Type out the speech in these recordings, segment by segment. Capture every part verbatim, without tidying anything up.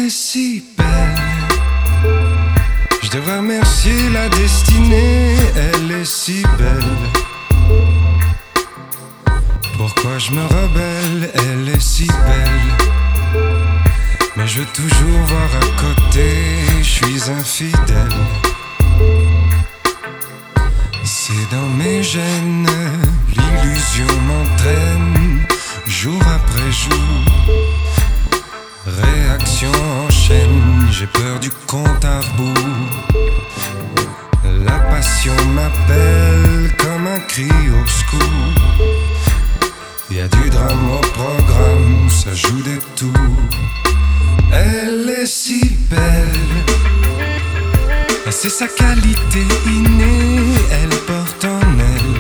est si belle. Je devrais remercier la destinée, elle est si belle. Pourquoi je me rebelle, elle est si belle. Mais je veux toujours voir à côté, je suis infidèle. C'est dans mes gènes, l'illusion m'entraîne, jour après jour. Réaction en chaîne, j'ai peur du compte à rebours. La passion m'appelle comme un cri au secours. Y'a du drame au programme, ça joue des tours. Elle est si belle, c'est sa qualité innée, elle porte en elle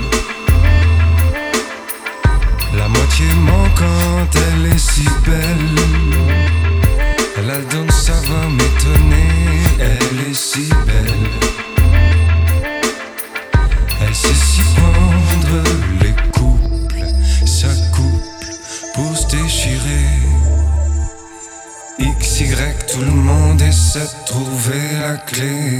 la moitié manquante, elle est si belle. Elle a le don de savoir m'étonner, elle est si belle. Elle sait s'y prendre, les couples, sa couple pour se déchirer. X, Y, tout le monde essaie de trouver la clé.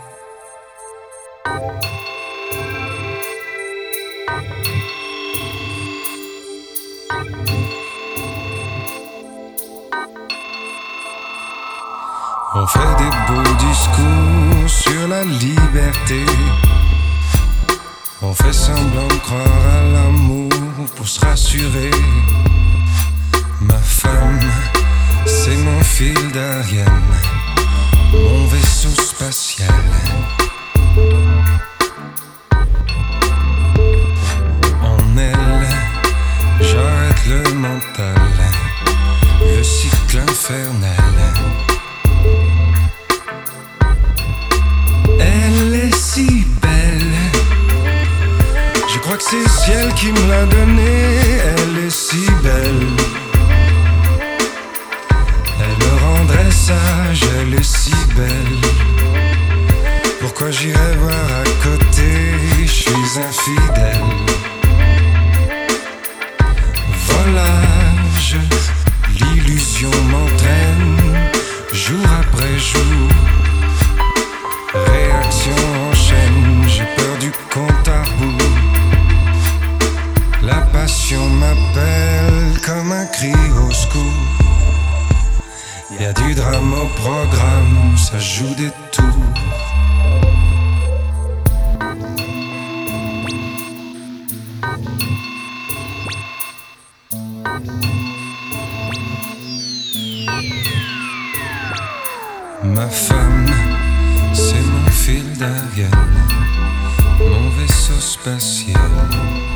On fait des beaux discours sur la liberté. On fait semblant de croire à l'amour pour se rassurer. Ma femme, c'est mon fil d'Ariane, mon vaisseau spatial. En elle, j'arrête le mental, le cycle infernal. Elle est si belle, je crois que c'est le ciel qui me l'a donnée. Elle est si belle, elle me rendrait sage, elle est si belle. Pourquoi j'irais voir à côté, je suis infidèle. Volage, l'illusion m'entraîne, jour après jour. Réaction en chaîne, j'ai peur du compte à rebours. La passion m'appelle comme un cri au secours. Y'a du drame au programme, ça joue des tours. Ma femme, c'est mon fil d'Ariane, mon vaisseau spatial.